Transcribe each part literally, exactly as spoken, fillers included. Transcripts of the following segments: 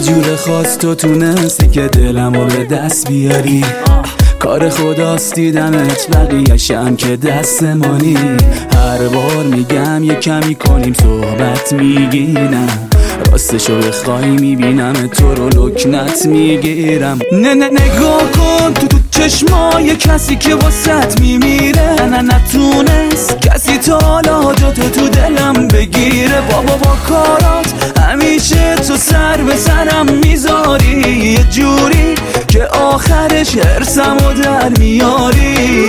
جور خاص تو تونستی که دلمو به دست بیاری. کار خداست دیدمت بقیه‌شم که دستمانی. هر بار میگم یه کمی کنیم صحبت میگینم، راستشو بخوای میبینم تو رو لکنت میگیرم. نه نه نگاه کن تو تو چشمای کسی که واسط میمیره. نه نتونست کسی تا حالا جاتو تو دلم بگیره. بابا با کارات همیشه تو سر به سرم میذاری، یه جوری که آخرش هرسمو در میاری.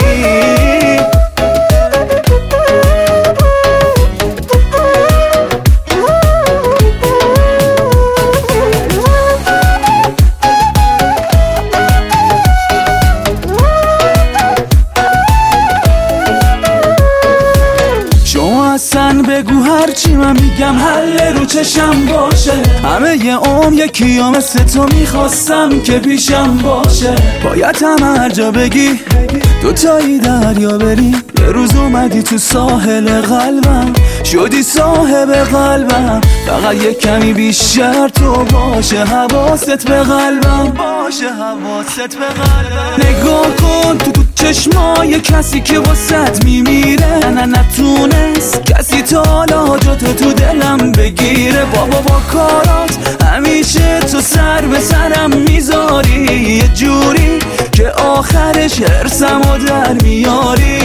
اصلا بگو هرچی من میگم حل رو چشم باشه. همه یه عمر یکی ها مثل تو میخواستم که پیشم باشه. باید هم هر جا بگی دوتایی دریا بریم. یه روز اومدی تو ساحل قلبم، شدی صاحب قلبم. فقط یه کمی بیشتر تو باشه حواست به قلبم، باشه حواست به قلبم. نگاه کن تو تو چشمای کسی که واسط میمیره. نه نتونست کسی تا حالا جاتو تو دلم بگیره. بابا با کارات همیشه تو سر به سرم میذاری، یه جوری که آخرش هرسمو در میاری.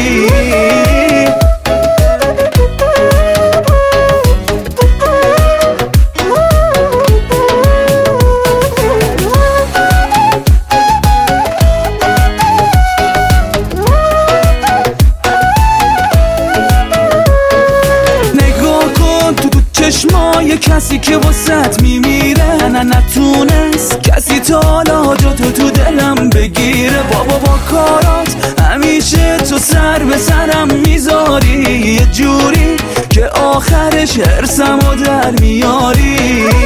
چشمای کسی که واسط میمیره. نه نتونست کسی تا حالا جاتو تو دلم بگیره. بابا با کارات همیشه تو سر به سرم میذاری، یه جوری که آخرش هرسمو در میاری.